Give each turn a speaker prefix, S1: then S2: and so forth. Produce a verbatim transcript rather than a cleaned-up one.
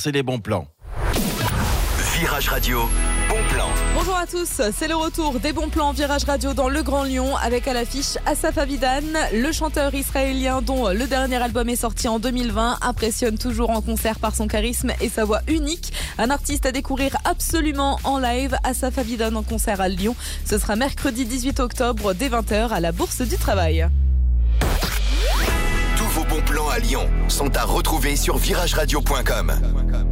S1: c'est les bons plans.
S2: Virage Radio, bon plan.
S3: Bonjour à tous, c'est le retour des bons plans Virage Radio dans le Grand Lyon avec à l'affiche Asaf Avidan, le chanteur israélien dont le dernier album est sorti en deux mille vingt, impressionne toujours en concert par son charisme et sa voix unique. Un artiste à découvrir absolument en live, Asaf Avidan en concert à Lyon. Ce sera mercredi dix-huit octobre dès vingt heures à la Bourse du Travail.
S2: Tous vos bons plans à Lyon sont à retrouver sur virage radio point com.